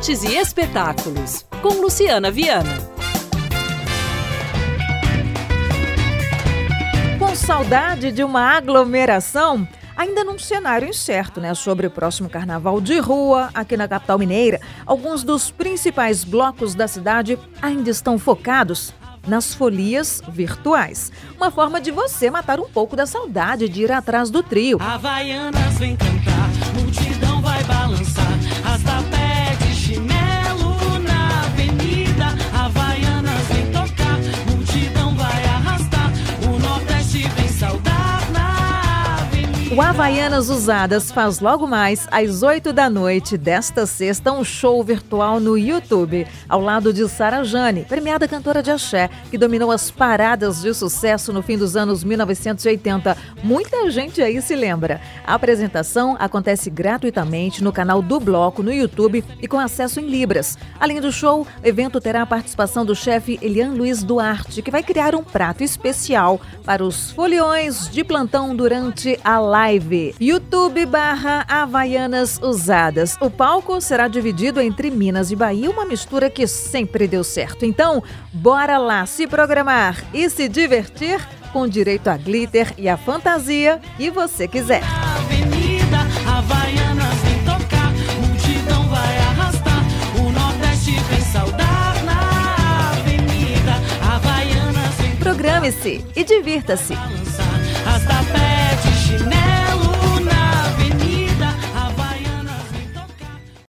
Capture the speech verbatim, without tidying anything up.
artes e espetáculos, com Luciana Viana. Com saudade de uma aglomeração? Ainda num cenário incerto, né, sobre o próximo carnaval de rua aqui na capital mineira, alguns dos principais blocos da cidade ainda estão focados nas folias virtuais. Uma forma de você matar um pouco da saudade de ir atrás do trio. Havaianas vem cantar, multidão vai balançar, rastapé de chinelo na avenida. Havaianas vem tocar, multidão vai arrastar, o Nordeste vem saudar na avenida. O Havaianas Usadas faz logo mais às oito da noite desta sexta um show virtual no YouTube, ao lado de Sara Jane, premiada cantora de axé, que dominou as paradas de sucesso no fim dos anos mil novecentos e oitenta. Muita gente aí se lembra. A apresentação acontece gratuitamente no canal do Bloco no YouTube e com acesso em Libras. Além do show, o evento terá a participação do chefe Elian Luiz Duarte, que vai criar um prato especial para os foliões de plantão durante a live. YouTube barra Havaianas Usadas. O palco será dividido entre Minas e Bahia, uma mistura que sempre deu certo. Então, bora lá se programar e se divertir com direito a glitter e a fantasia que você quiser. Na avenida, Havaianas vem tocar, multidão vai arrastar, o Nordeste vem saudar na avenida. Havaianas vem Programe-se e divirta-se. balançar, rastapé de chinelo.